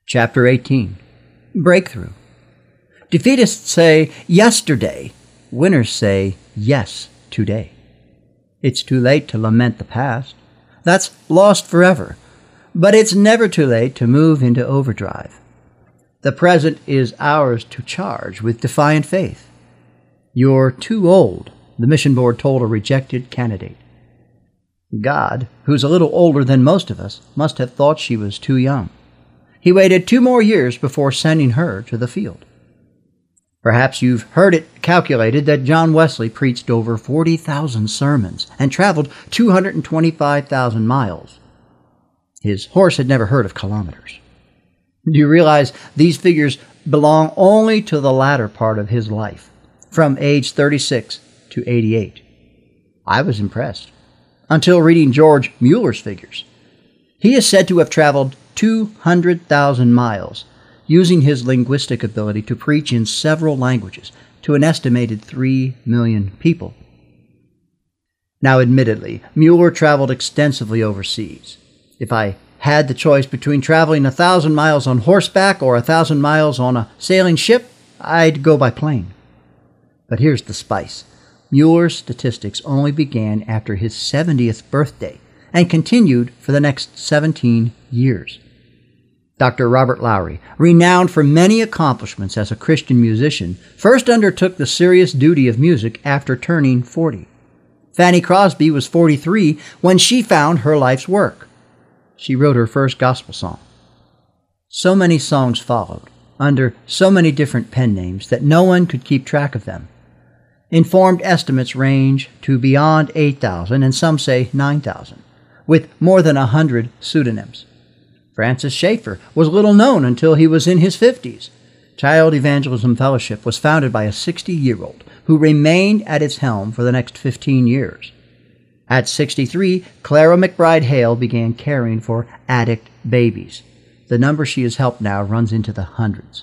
Chapter 18. Breakthrough. Defeatists say, yesterday. Winners say, yes, today. It's too late to lament the past. That's lost forever. But it's never too late to move into overdrive. The present is ours to charge with defiant faith. You're too old, the mission board told a rejected candidate. God, who's a little older than most of us, must have thought she was too young. He waited 2 more years before sending her to the field. Perhaps you've heard it calculated that John Wesley preached over 40,000 sermons and traveled 225,000 miles. His horse had never heard of kilometers. Do you realize these figures belong only to the latter part of his life, from age 36 to 88? I was impressed, until reading George Mueller's figures. He is said to have traveled 200,000 miles, using his linguistic ability to preach in several languages to an estimated 3 million people. Now, admittedly, Mueller traveled extensively overseas. If I had the choice between traveling 1,000 miles on horseback or 1,000 miles on a sailing ship, I'd go by plane. But here's the spice. Mueller's statistics only began after his 70th birthday and continued for the next 17 years. Dr. Robert Lowry, renowned for many accomplishments as a Christian musician, first undertook the serious duty of music after turning 40. Fanny Crosby was 43 when she found her life's work. She wrote her first gospel song. So many songs followed, under so many different pen names that no one could keep track of them. Informed estimates range to beyond 8,000 and some say 9,000, with more than 100 pseudonyms. Francis Schaeffer was little known until he was in his 50s. Child Evangelism Fellowship was founded by a 60-year-old who remained at its helm for the next 15 years. At 63, Clara McBride Hale began caring for addict babies. The number she has helped now runs into the hundreds.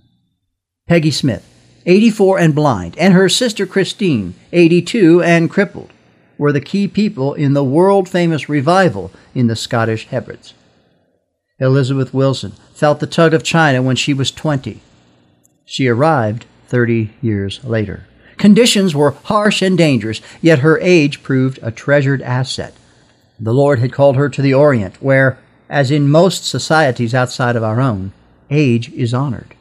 Peggy Smith, 84 and blind, and her sister Christine, 82 and crippled, were the key people in the world-famous revival in the Scottish Hebrides. Elizabeth Wilson felt the tug of China when she was 20. She arrived 30 years later. Conditions were harsh and dangerous, yet her age proved a treasured asset. The Lord had called her to the Orient, where, as in most societies outside of our own, age is honored.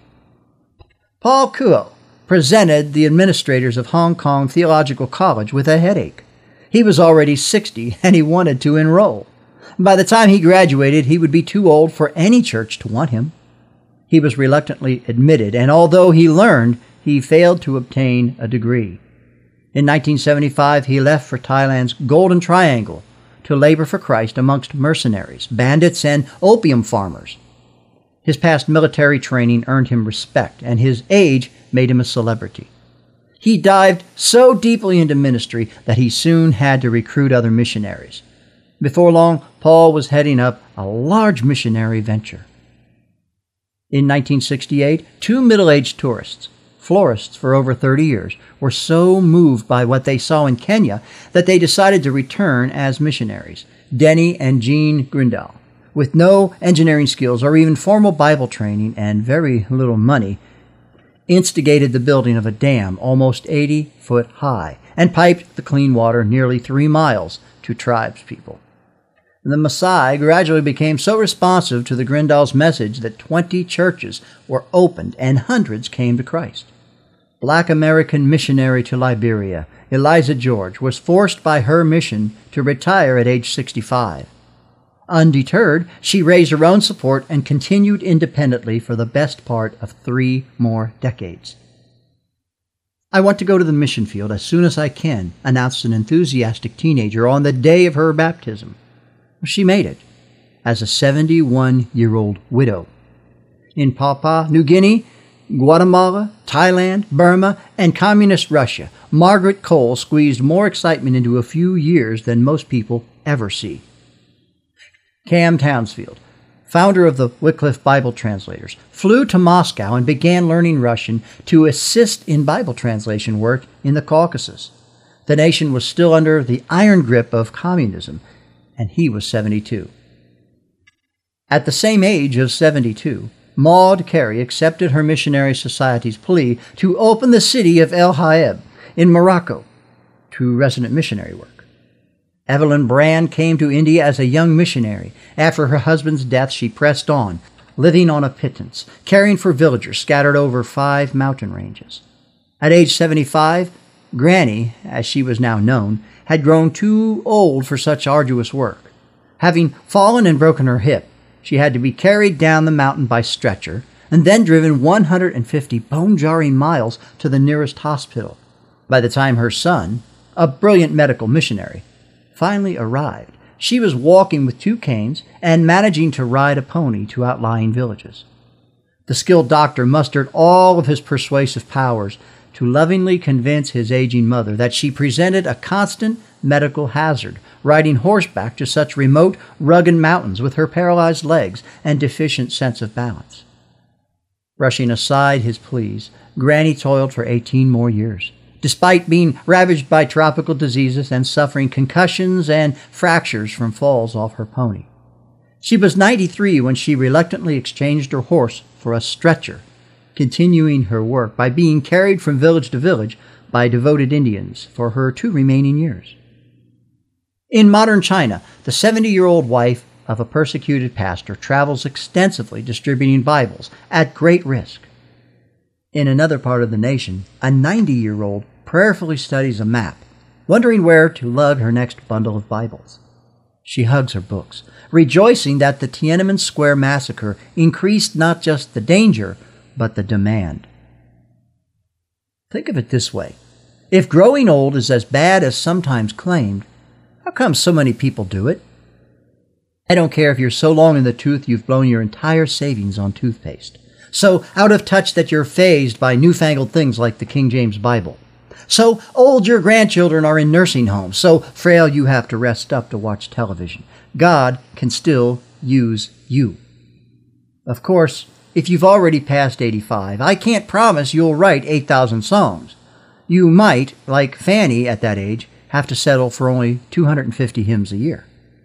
Paul Kuo presented the administrators of Hong Kong Theological College with a headache. He was already 60 and he wanted to enroll. By the time he graduated, he would be too old for any church to want him. He was reluctantly admitted, and although he learned, he failed to obtain a degree. In 1975, he left for Thailand's Golden Triangle to labor for Christ amongst mercenaries, bandits, and opium farmers. His past military training earned him respect, and his age made him a celebrity. He dived so deeply into ministry that he soon had to recruit other missionaries. Before long, Paul was heading up a large missionary venture. In 1968, 2 middle-aged tourists, florists for over 30 years, were so moved by what they saw in Kenya that they decided to return as missionaries, Denny and Jean Grindal. With no engineering skills or even formal Bible training and very little money, instigated the building of a dam almost 80 foot high and piped the clean water nearly 3 miles to tribes people. The Maasai gradually became so responsive to the Grindals' message that 20 churches were opened and hundreds came to Christ. Black American missionary to Liberia, Eliza George, was forced by her mission to retire at age 65. Undeterred, she raised her own support and continued independently for the best part of 3 more decades. "I want to go to the mission field as soon as I can," announced an enthusiastic teenager on the day of her baptism. She made it as a 71-year-old widow. In Papua New Guinea, Guatemala, Thailand, Burma, and Communist Russia, Margaret Cole squeezed more excitement into a few years than most people ever see. Cam Townsfield, founder of the Wycliffe Bible Translators, flew to Moscow and began learning Russian to assist in Bible translation work in the Caucasus. The nation was still under the iron grip of communism, and he was 72. At the same age of 72, Maud Carey accepted her missionary society's plea to open the city of El Haeb in Morocco to resident missionary work. Evelyn Brand came to India as a young missionary. After her husband's death, she pressed on, living on a pittance, caring for villagers scattered over 5 mountain ranges. At age 75, Granny, as she was now known, had grown too old for such arduous work. Having fallen and broken her hip, she had to be carried down the mountain by stretcher and then driven 150 bone-jarring miles to the nearest hospital. By the time her son, a brilliant medical missionary, finally arrived, she was walking with 2 canes and managing to ride a pony to outlying villages. The skilled doctor mustered all of his persuasive powers to lovingly convince his aging mother that she presented a constant medical hazard, riding horseback to such remote, rugged mountains with her paralyzed legs and deficient sense of balance. Brushing aside his pleas, Granny toiled for 18 more years, despite being ravaged by tropical diseases and suffering concussions and fractures from falls off her pony. She was 93 when she reluctantly exchanged her horse for a stretcher, continuing her work by being carried from village to village by devoted Indians for her 2 remaining years. In modern China, the 70-year-old wife of a persecuted pastor travels extensively distributing Bibles at great risk. In another part of the nation, a 90-year-old prayerfully studies a map, wondering where to lug her next bundle of Bibles. She hugs her books, rejoicing that the Tiananmen Square massacre increased not just the danger, but the demand. Think of it this way. If growing old is as bad as sometimes claimed, how come so many people do it? I don't care if you're so long in the tooth you've blown your entire savings on toothpaste, so out of touch that you're fazed by newfangled things like the King James Bible, so old your grandchildren are in nursing homes, so frail you have to rest up to watch television. God can still use you. Of course, if you've already passed 85, I can't promise you'll write 8,000 songs. You might, like Fanny at that age, have to settle for only 250 hymns a year.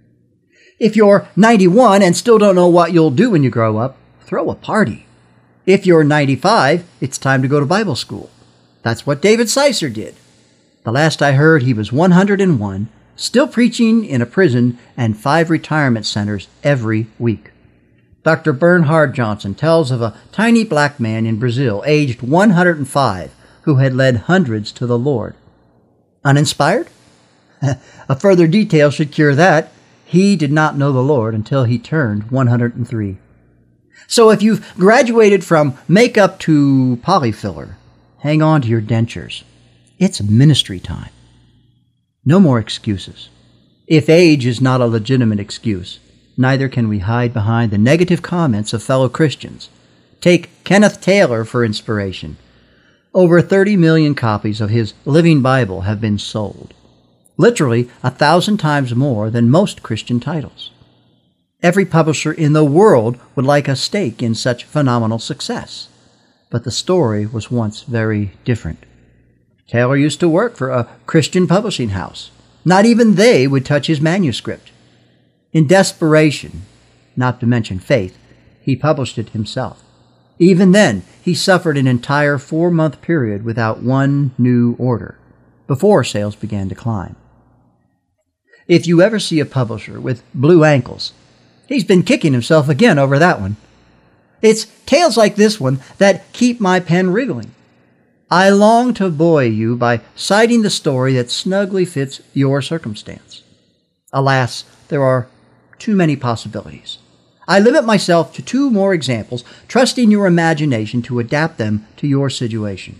If you're 91 and still don't know what you'll do when you grow up, throw a party. If you're 95, it's time to go to Bible school. That's what David Sicer did. The last I heard, he was 101, still preaching in a prison and 5 retirement centers every week. Dr. Bernhard Johnson tells of a tiny black man in Brazil, aged 105, who had led hundreds to the Lord. Uninspired? A further detail should cure that. He did not know the Lord until he turned 103. So if you've graduated from makeup to polyfiller, hang on to your dentures. It's ministry time. No more excuses. If age is not a legitimate excuse, neither can we hide behind the negative comments of fellow Christians. Take Kenneth Taylor for inspiration. Over 30 million copies of his Living Bible have been sold, literally 1,000 times more than most Christian titles. Every publisher in the world would like a stake in such phenomenal success. But the story was once very different. Taylor used to work for a Christian publishing house. Not even they would touch his manuscript. In desperation, not to mention faith, he published it himself. Even then, he suffered an entire 4-month period without one new order, before sales began to climb. If you ever see a publisher with blue ankles, he's been kicking himself again over that one. It's tales like this one that keep my pen wriggling. I long to buoy you by citing the story that snugly fits your circumstance. Alas, there are too many possibilities. I limit myself to 2 more examples, trusting your imagination to adapt them to your situation.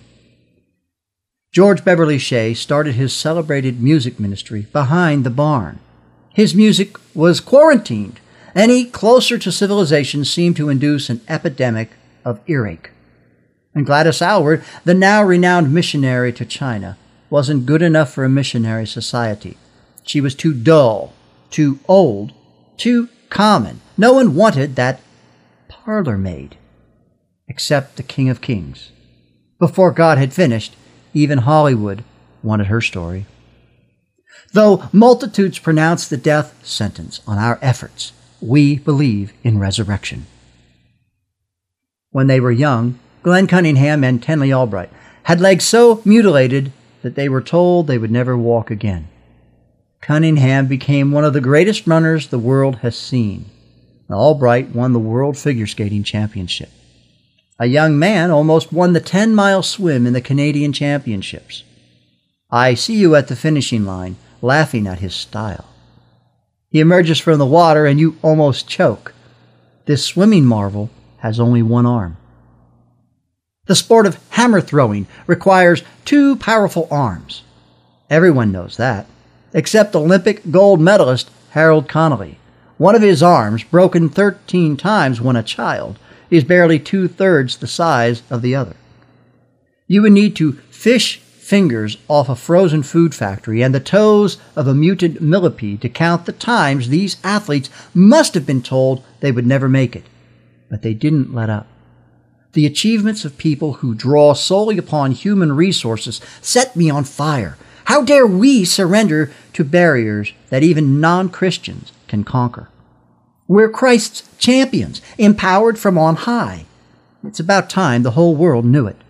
George Beverly Shea started his celebrated music ministry behind the barn. His music was quarantined. Any closer to civilization seemed to induce an epidemic of earache. And Gladys Aylward, the now renowned missionary to China, wasn't good enough for a missionary society. She was too dull, too old, too common. No one wanted that parlor maid, except the King of Kings. Before God had finished, even Hollywood wanted her story. Though multitudes pronounce the death sentence on our efforts, we believe in resurrection. When they were young, Glenn Cunningham and Tenley Albright had legs so mutilated that they were told they would never walk again. Cunningham became one of the greatest runners the world has seen. Albright won the World Figure Skating Championship. A young man almost won the 10-mile swim in the Canadian Championships. I see you at the finishing line, laughing at his style. He emerges from the water and you almost choke. This swimming marvel has only one arm. The sport of hammer throwing requires 2 powerful arms. Everyone knows that, except Olympic gold medalist Harold Connolly. One of his arms, broken 13 times when a child, is barely 2/3 the size of the other. You would need to fish fingers off a frozen food factory and the toes of a mutant millipede to count the times these athletes must have been told they would never make it. But they didn't let up. The achievements of people who draw solely upon human resources set me on fire. How dare we surrender to barriers that even non-Christians can conquer? We're Christ's champions, empowered from on high. It's about time the whole world knew it.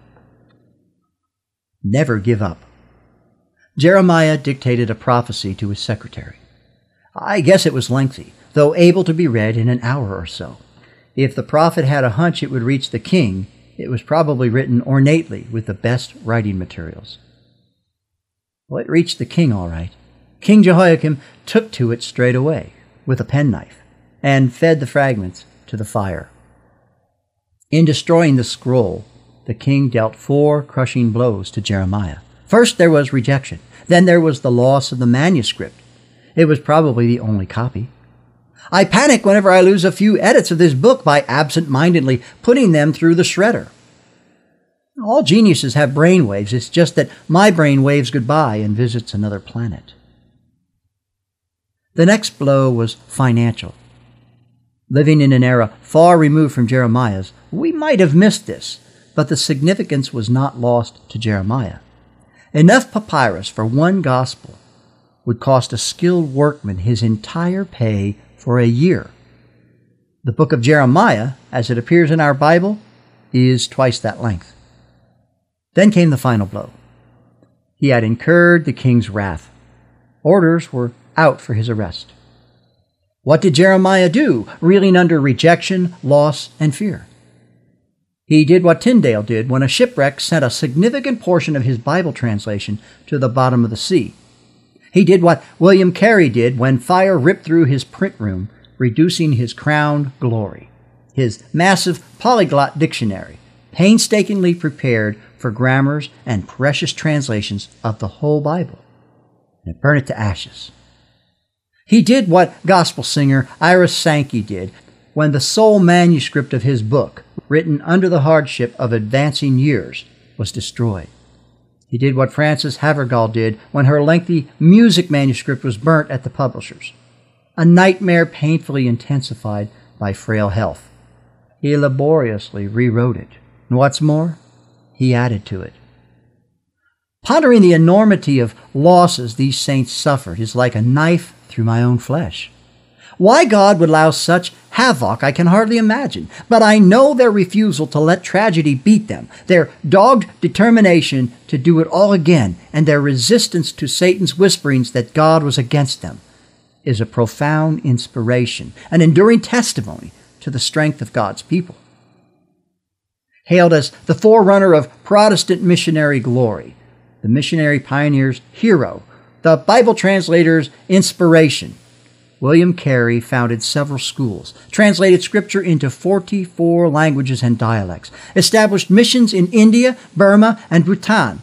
Never give up. Jeremiah dictated a prophecy to his secretary. I guess it was lengthy, though able to be read in an hour or so. If the prophet had a hunch it would reach the king, it was probably written ornately with the best writing materials. Well, it reached the king all right. King Jehoiakim took to it straight away with a penknife and fed the fragments to the fire. In destroying the scroll, the king dealt 4 crushing blows to Jeremiah. First there was rejection. Then there was the loss of the manuscript. It was probably the only copy. I panic whenever I lose a few edits of this book by absent-mindedly putting them through the shredder. All geniuses have brainwaves. It's just that my brain waves goodbye and visits another planet. The next blow was financial. Living in an era far removed from Jeremiah's, we might have missed this, but the significance was not lost to Jeremiah. Enough papyrus for one gospel would cost a skilled workman his entire pay for a year. The book of Jeremiah, as it appears in our Bible, is twice that length. Then came the final blow. He had incurred the king's wrath. Orders were out for his arrest. What did Jeremiah do, reeling under rejection, loss, and fear? He did what Tyndale did when a shipwreck sent a significant portion of his Bible translation to the bottom of the sea. He did what William Carey did when fire ripped through his print room, reducing his crowned glory, his massive polyglot dictionary, painstakingly prepared for grammars and precious translations of the whole Bible, and burned it to ashes. He did what gospel singer Ira Sankey did when the sole manuscript of his book, written under the hardship of advancing years, was destroyed. He did what Frances Havergal did when her lengthy music manuscript was burnt at the publishers, a nightmare painfully intensified by frail health. He laboriously rewrote it, and what's more, he added to it. Pondering the enormity of losses these saints suffered is like a knife through my own flesh. Why God would allow such havoc I can hardly imagine, but I know their refusal to let tragedy beat them, their dogged determination to do it all again, and their resistance to Satan's whisperings that God was against them is a profound inspiration, an enduring testimony to the strength of God's people. Hailed as the forerunner of Protestant missionary glory, the missionary pioneer's hero, the Bible translator's inspiration, William Carey founded several schools, translated Scripture into 44 languages and dialects, established missions in India, Burma, and Bhutan,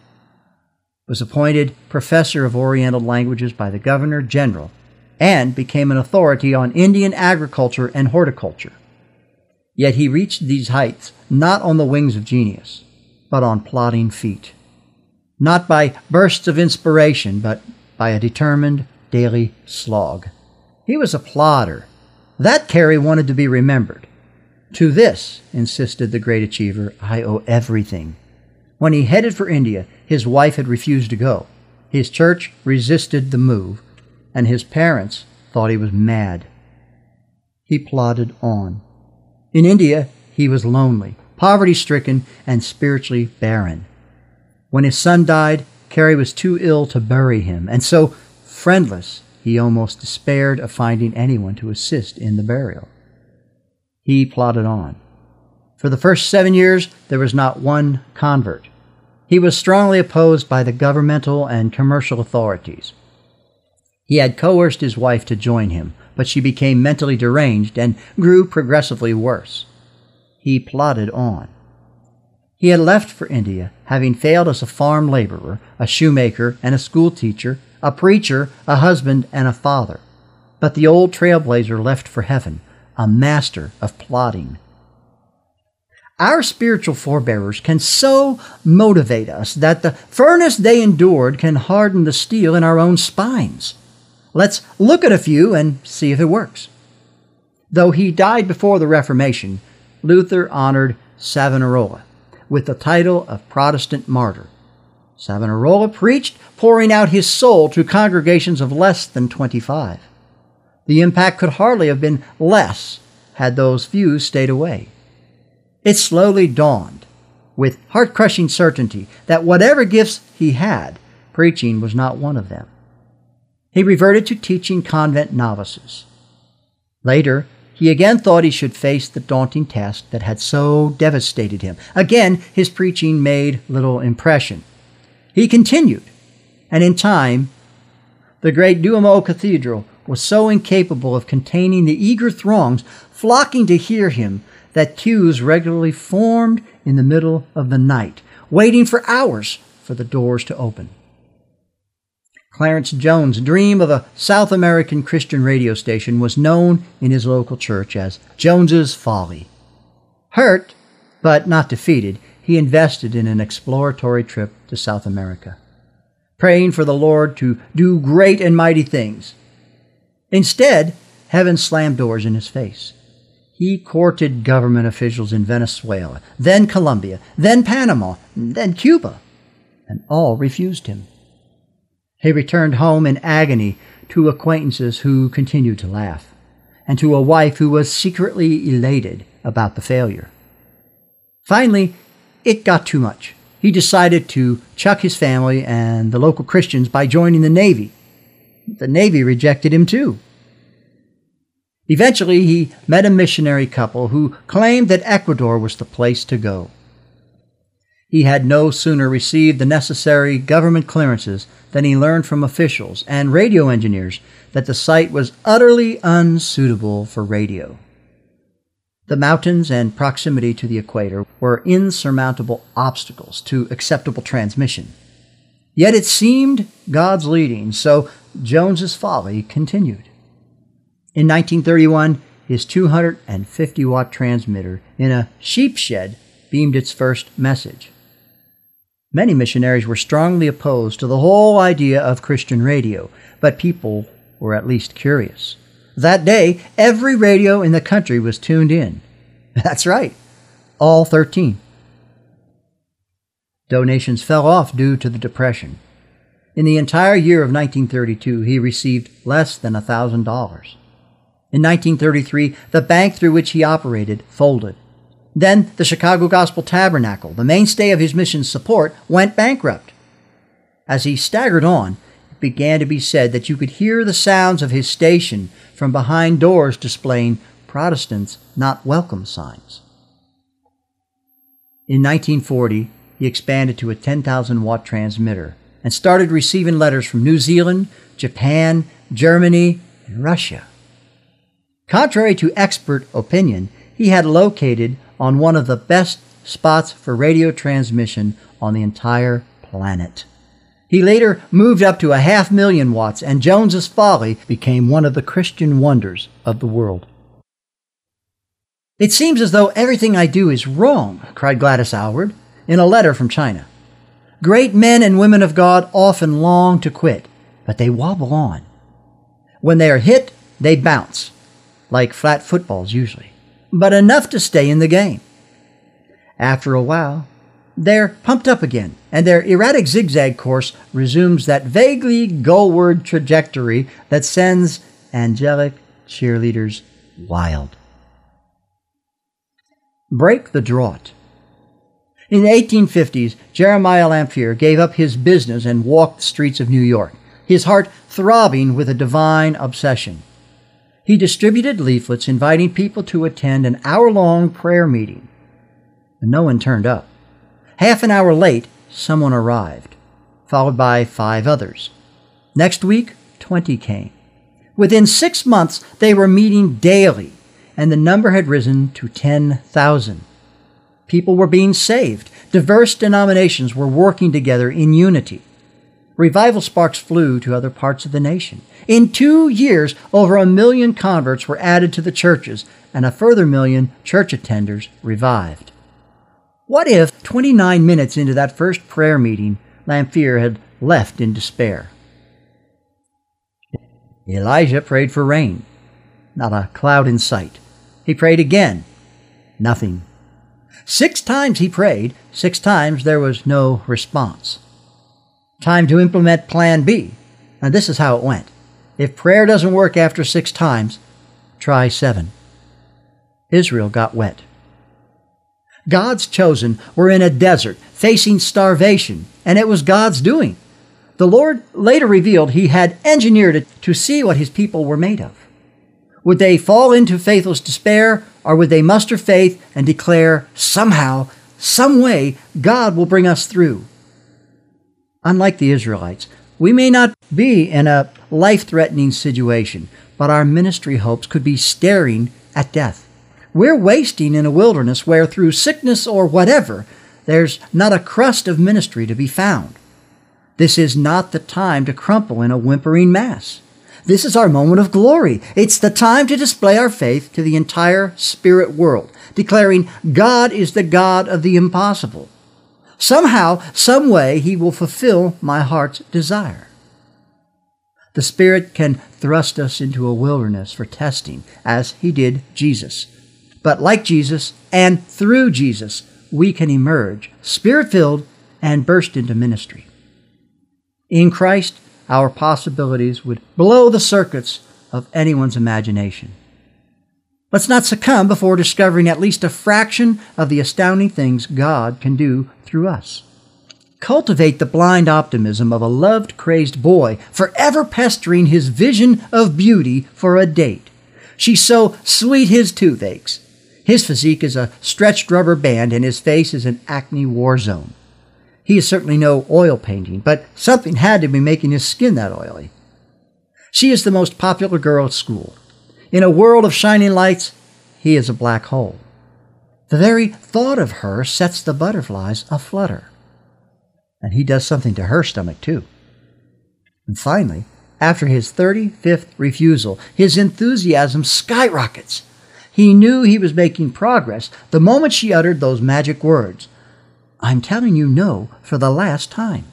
was appointed professor of Oriental languages by the Governor General, and became an authority on Indian agriculture and horticulture. Yet he reached these heights not on the wings of genius, but on plodding feet. Not by bursts of inspiration, but by a determined daily slog. He was a plodder. That Carey wanted to be remembered. To this, insisted the great achiever, I owe everything. When he headed for India, his wife had refused to go. His church resisted the move, and his parents thought he was mad. He plodded on. In India, he was lonely, poverty-stricken, and spiritually barren. When his son died, Carey was too ill to bury him, and so friendless, he almost despaired of finding anyone to assist in the burial. He plodded on. For the first 7 years, there was not one convert. He was strongly opposed by the governmental and commercial authorities. He had coerced his wife to join him, but she became mentally deranged and grew progressively worse. He plodded on. He had left for India, having failed as a farm laborer, a shoemaker, and a schoolteacher, a preacher, a husband, and a father. But the old trailblazer left for heaven, a master of plodding. Our spiritual forebears can so motivate us that the furnace they endured can harden the steel in our own spines. Let's look at a few and see if it works. Though he died before the Reformation, Luther honored Savonarola with the title of Protestant martyr. Savonarola preached, pouring out his soul to congregations of less than 25. The impact could hardly have been less had those few stayed away. It slowly dawned, with heart-crushing certainty, that whatever gifts he had, preaching was not one of them. He reverted to teaching convent novices. Later, he again thought he should face the daunting task that had so devastated him. Again, his preaching made little impression. He continued, and in time, the great Duomo Cathedral was so incapable of containing the eager throngs flocking to hear him that queues regularly formed in the middle of the night, waiting for hours for the doors to open. Clarence Jones' dream of a South American Christian radio station was known in his local church as Jones's Folly. Hurt, but not defeated, he invested in an exploratory trip to South America, praying for the Lord to do great and mighty things. Instead, heaven slammed doors in his face. He courted government officials in Venezuela, then Colombia, then Panama, then Cuba, and all refused him. He returned home in agony to acquaintances who continued to laugh, and to a wife who was secretly elated about the failure. Finally, it got too much. He decided to chuck his family and the local Christians by joining the Navy. The Navy rejected him too. Eventually, he met a missionary couple who claimed that Ecuador was the place to go. He had no sooner received the necessary government clearances than he learned from officials and radio engineers that the site was utterly unsuitable for radio. The mountains and proximity to the equator were insurmountable obstacles to acceptable transmission. Yet it seemed God's leading, so Jones's Folly continued. In 1931, his 250-watt transmitter in a sheep shed beamed its first message. Many missionaries were strongly opposed to the whole idea of Christian radio, but people were at least curious. That day, every radio in the country was tuned in. That's right, all 13. Donations fell off due to the Depression. In the entire year of 1932, he received less than $1,000. In 1933, the bank through which he operated folded. Then the Chicago Gospel Tabernacle, the mainstay of his mission's support, went bankrupt. As he staggered on, it began to be said that you could hear the sounds of his station from behind doors displaying Protestants Not Welcome signs. In 1940, he expanded to a 10,000-watt transmitter and started receiving letters from New Zealand, Japan, Germany, and Russia. Contrary to expert opinion, he had located on one of the best spots for radio transmission on the entire planet. He later moved up to 500,000 watts, and Jones's Folly became one of the Christian wonders of the world. "It seems as though everything I do is wrong," cried Gladys Aylward in a letter from China. "Great men and women of God often long to quit, but they wobble on. When they are hit, they bounce, like flat footballs usually, but enough to stay in the game. After a while, they're pumped up again, and their erratic zigzag course resumes that vaguely goalward trajectory that sends angelic cheerleaders wild." Break the drought. In the 1850s, Jeremiah Lanphier gave up his business and walked the streets of New York, his heart throbbing with a divine obsession. He distributed leaflets inviting people to attend an hour-long prayer meeting. And no one turned up. Half an hour late, someone arrived, followed by 5 others. Next week, 20 came. Within 6 months, they were meeting daily, and the number had risen to 10,000. People were being saved. Diverse denominations were working together in unity. Revival sparks flew to other parts of the nation. In 2 years, over 1 million converts were added to the churches, and a further 1 million church attenders revived. What if 29 minutes into that first prayer meeting, Lanphier had left in despair? Elijah prayed for rain. Not a cloud in sight. He prayed again. Nothing. 6 times he prayed. 6 times there was no response. Time to implement Plan B. Now this is how it went. If prayer doesn't work after 6 times, try 7. Israel got wet. God's chosen were in a desert, facing starvation, and it was God's doing. The Lord later revealed He had engineered it to see what His people were made of. Would they fall into faithless despair, or would they muster faith and declare, somehow, some way, God will bring us through? Unlike the Israelites, we may not be in a life-threatening situation, but our ministry hopes could be staring at death. We're wasting in a wilderness where, through sickness or whatever, there's not a crust of ministry to be found. This is not the time to crumple in a whimpering mass. This is our moment of glory. It's the time to display our faith to the entire spirit world, declaring God is the God of the impossible. Somehow, some way, He will fulfill my heart's desire. The Spirit can thrust us into a wilderness for testing, as He did Jesus. But like Jesus and through Jesus, we can emerge Spirit-filled and burst into ministry. In Christ, our possibilities would blow the circuits of anyone's imagination. Let's not succumb before discovering at least a fraction of the astounding things God can do through us. Cultivate the blind optimism of a loved, crazed boy, forever pestering his vision of beauty for a date. She's so sweet his toothaches. His physique is a stretched rubber band, and his face is an acne war zone. He is certainly no oil painting, but something had to be making his skin that oily. She is the most popular girl at school. In a world of shining lights, he is a black hole. The very thought of her sets the butterflies aflutter. And he does something to her stomach, too. And finally, after his 35th refusal, his enthusiasm skyrockets. He knew he was making progress the moment she uttered those magic words, "I'm telling you no for the last time."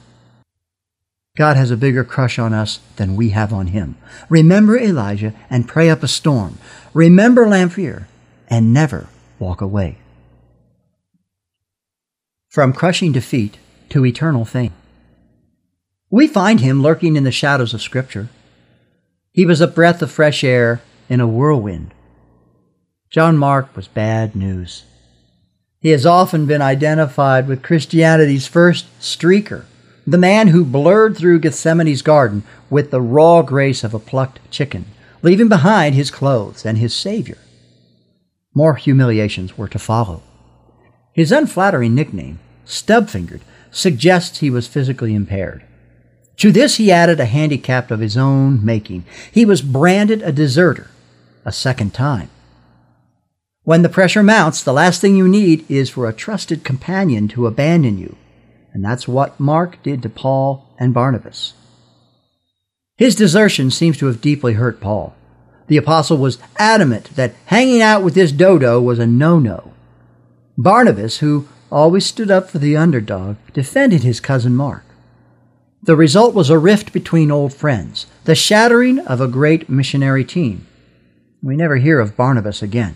God has a bigger crush on us than we have on Him. Remember Elijah and pray up a storm. Remember Lanphier and never walk away. From crushing defeat to eternal fame. We find him lurking in the shadows of Scripture. He was a breath of fresh air in a whirlwind. John Mark was bad news. He has often been identified with Christianity's first streaker, the man who blurred through Gethsemane's garden with the raw grace of a plucked chicken, leaving behind his clothes and his Savior. More humiliations were to follow. His unflattering nickname, Stub-Fingered, suggests he was physically impaired. To this he added a handicap of his own making. He was branded a deserter a second time. When the pressure mounts, the last thing you need is for a trusted companion to abandon you. And that's what Mark did to Paul and Barnabas. His desertion seems to have deeply hurt Paul. The apostle was adamant that hanging out with this dodo was a no-no. Barnabas, who always stood up for the underdog, defended his cousin Mark. The result was a rift between old friends, the shattering of a great missionary team. We never hear of Barnabas again.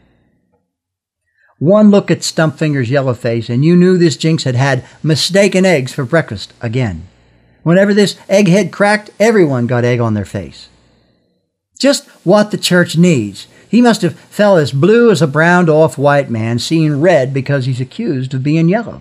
One look at Stumpfinger's yellow face, and you knew this jinx had had mistaken eggs for breakfast again. Whenever this egghead cracked, everyone got egg on their face. Just what the church needs. he must have felt as blue as a browned-off white man seeing red because he's accused of being yellow.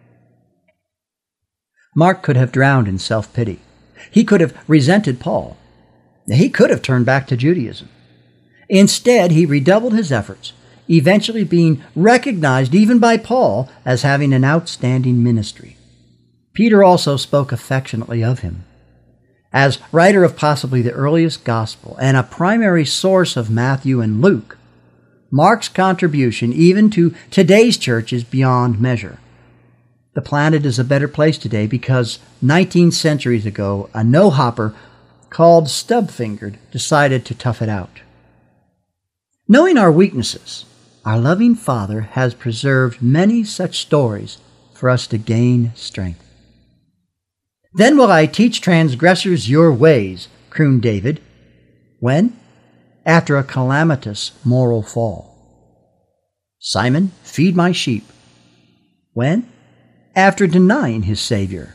Mark could have drowned in self-pity. He could have resented Paul. He could have turned back to Judaism. Instead, he redoubled his efforts, eventually being recognized even by Paul as having an outstanding ministry. Peter also spoke affectionately of him. As writer of possibly the earliest gospel and a primary source of Matthew and Luke, Mark's contribution even to today's church is beyond measure. The planet is a better place today because 19 centuries ago, a no-hopper called Stubfingered decided to tough it out. Knowing our weaknesses, our loving Father has preserved many such stories for us to gain strength. Then will I teach transgressors your ways, crooned David. When? After a calamitous moral fall. Simon, feed my sheep. When? After denying his Savior.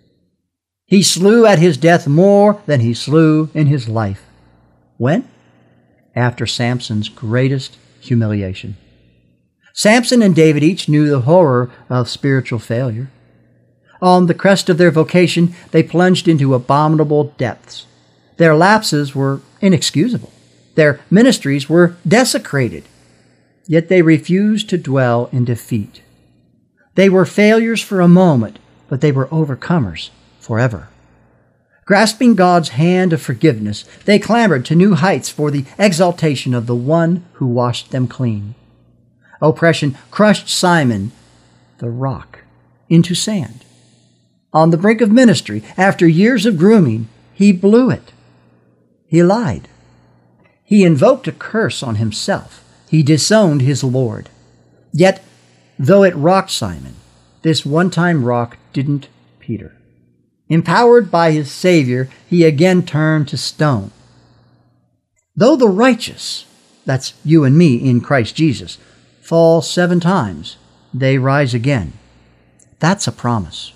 He slew at his death more than he slew in his life. When? After Samson's greatest humiliation. Samson and David each knew the horror of spiritual failure. On the crest of their vocation, they plunged into abominable depths. Their lapses were inexcusable. Their ministries were desecrated. Yet they refused to dwell in defeat. They were failures for a moment, but they were overcomers forever. Grasping God's hand of forgiveness, they clambered to new heights for the exaltation of the one who washed them clean. Oppression crushed Simon, the rock, into sand. On the brink of ministry, after years of grooming, he blew it. He lied. He invoked a curse on himself. He disowned his Lord. Yet, though it rocked Simon, this one-time rock didn't Peter. Empowered by his Savior, he again turned to stone. Though the righteous, that's you and me in Christ Jesus, fall 7 times, they rise again. That's a promise.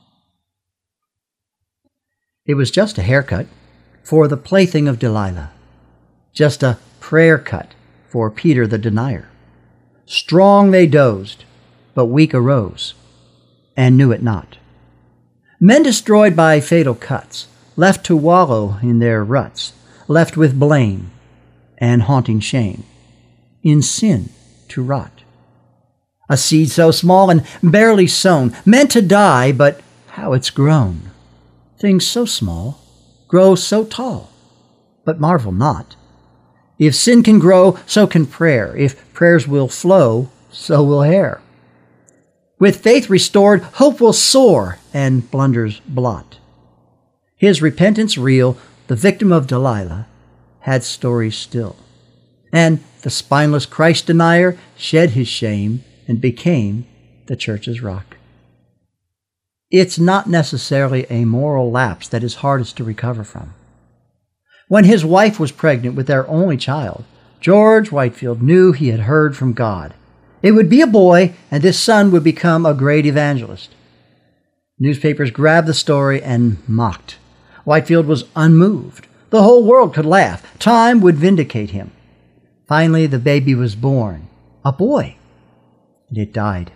It was just a haircut for the plaything of Delilah, just a prayer cut for Peter the denier. Strong they dozed, but weak arose, and knew it not. Men destroyed by fatal cuts, left to wallow in their ruts, left with blame and haunting shame, in sin to rot. A seed so small and barely sown, meant to die, but how it's grown. Things so small grow so tall, but marvel not. If sin can grow, so can prayer. If prayers will flow, so will hair. With faith restored, hope will soar and blunders blot. His repentance real, the victim of Delilah, had stories still. And the spineless Christ denier shed his shame and became the church's rock. It's not necessarily a moral lapse that is hardest to recover from. When his wife was pregnant with their only child, George Whitefield knew he had heard from God. It would be a boy, and this son would become a great evangelist. Newspapers grabbed the story and mocked. Whitefield was unmoved. The whole world could laugh. Time would vindicate him. Finally, the baby was born. A boy. And it died.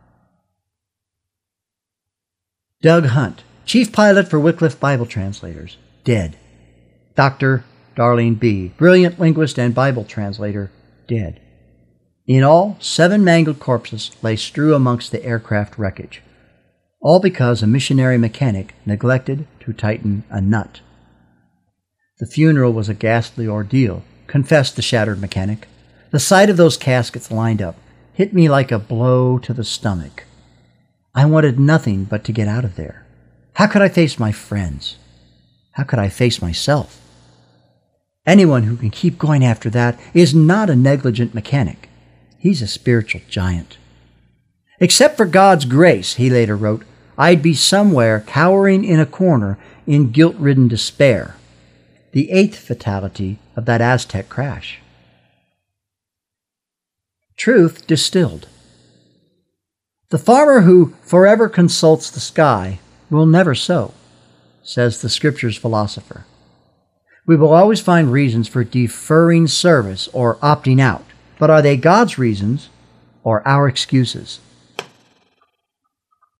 Doug Hunt, chief pilot for Wycliffe Bible Translators, dead. Dr. Darlene B., brilliant linguist and Bible translator, dead. In all, 7 mangled corpses lay strewn amongst the aircraft wreckage, all because a missionary mechanic neglected to tighten a nut. The funeral was a ghastly ordeal, confessed the shattered mechanic. The sight of those caskets lined up hit me like a blow to the stomach. I wanted nothing but to get out of there. How could I face my friends? How could I face myself? Anyone who can keep going after that is not a negligent mechanic. He's a spiritual giant. Except for God's grace, he later wrote, I'd be somewhere cowering in a corner in guilt-ridden despair. The 8th fatality of that Aztec crash. Truth distilled. The farmer who forever consults the sky will never sow, says the Scripture's philosopher. We will always find reasons for deferring service or opting out. But are they God's reasons or our excuses?